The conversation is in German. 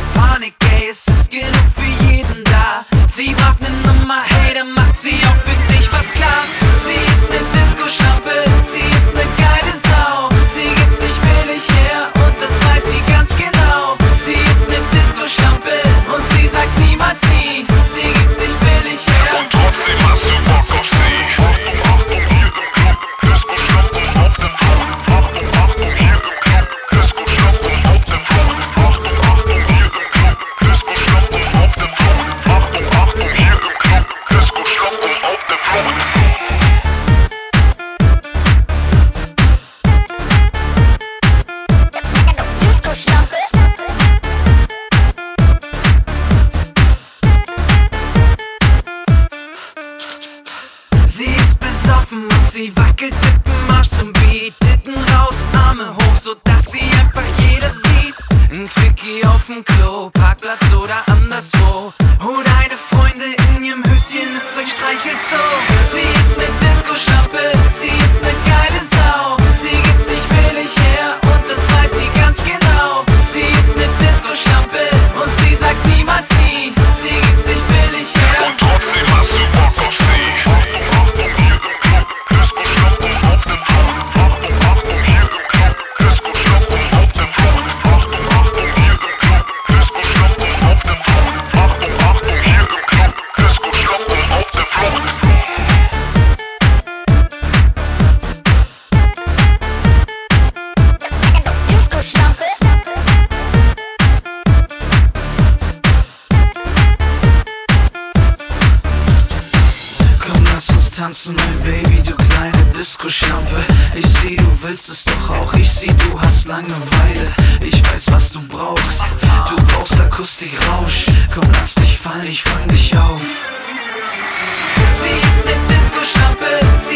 Panik, ey, es ist genug für jeden da. Sie braucht ne Nummer, hey, dann macht sie auch für dich was klar. Sie ist ne Disco-Schlampe, sie ist ne geile Sau. Sie gibt sich billig her und das weiß sie ganz genau. Sie ist ne Disco-Schlampe und sie sagt niemals nie. Sie gibt sich billig her und trotzdem hast du Bock auf sie. Achtung, hier im Club, Disco-Schlampen auf dem Flug. Achtung, hier im Club, Disco-Schlampen auf dem Flug. Achtung, hier im Club, Disco-Schlampen auf dem Flug. Achtung, hier im Club, Disco-Schlampen auf dem Flug. Disco-Schlampe. Sie ist besoffen und sie wackelt mit dem Arsch zum Beat. Titten raus, Arme hoch, sodass sie einfach jeder sieht. Ein Quickie auf dem Klo, Parkplatz oder anderswo. Oder eine Freundin in ihrem Höschen, es euch streichelt so. Sie ist ne Disco-Schlampe, sie ist ne geile Sau. Sie gibt sich billig her und das weiß sie ganz genau. Sie ist ne Disco-Schlampe und sie sagt niemals nie. Sie gibt sich billig her und trotzdem hast du Bock auf sie. Achtung, hier im Club, Disco-Schlampen auf dem Flug. Achtung, hier im Club, Disco-Schlampen auf dem Flug. Achtung, hier im Club, Disco-Schlampen auf dem Flug. Achtung, hier im Club, Disco-Schlampen auf dem Flug. Disco-Schlampe. Komm, lass uns tanzen, mein Baby, du kleine Disco-Schlampe. Ich seh, du willst es doch auch, ich seh, du hast Langeweile. Ich weiß, was du brauchst Akustik-Rausch. Komm, lass dich fallen, ich fang dich auf. Sie ist ne Disco-Schlampe, sie